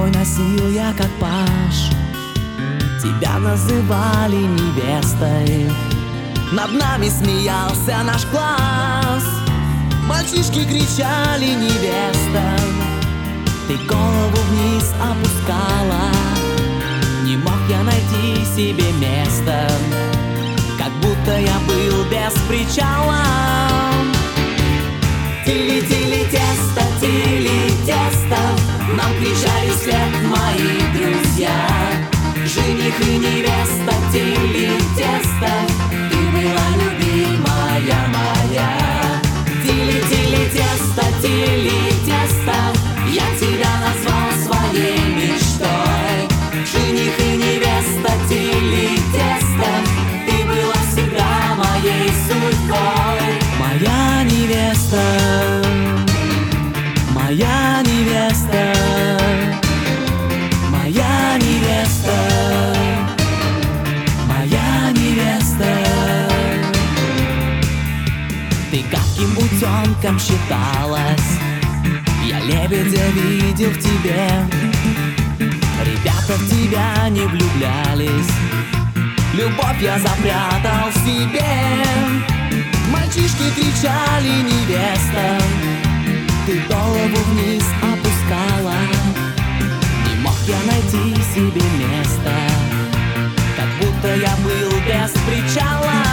тобой носил я как паж. Тебя называли невестой, над нами смеялся наш класс. Мальчишки кричали невеста, ты голову вниз опускала. Не мог я найти себе места, как будто я был без причала. Тили-тили тесто, нам кричали вслед мои друзья. Жених и невеста, тили-тесто, ты была любимая моя. Тили-тили тесто, я тебя назвал своей мечтой. Жених и невеста, тили-тесто, ты была всегда моей судьбой. Моя невеста, моя невеста, моя невеста, моя невеста. Ты каким утенком считалась, я лебедя видел в тебе. Ребята в тебя не влюблялись, любовь я запрятал в себе. Мальчишки кричали невеста, ты голову вниз опускала. Не мог я найти себе места, как будто я был без причала.